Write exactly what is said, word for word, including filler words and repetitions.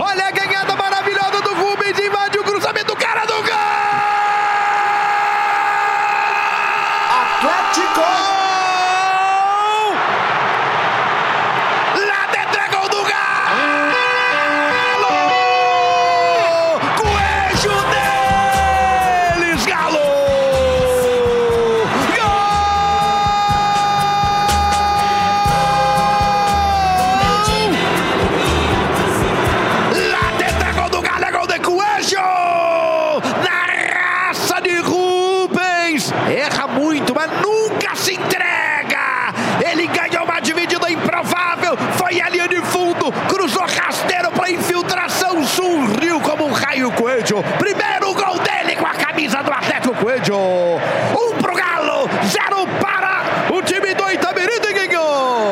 Olha a ganhada maravilhosa do Rubens, invade o cruzamento, cara do gol! Atlético! Lá dentro é gol do Galo! Coelho deles, Galo! Lá dentro é gol do Galo, é gol de Coelho! Na raça de Rubens! Erra muito, mas nunca se entrega! Ele ganhou uma dividida improvável, foi a linha de fundo, cruzou rasteiro.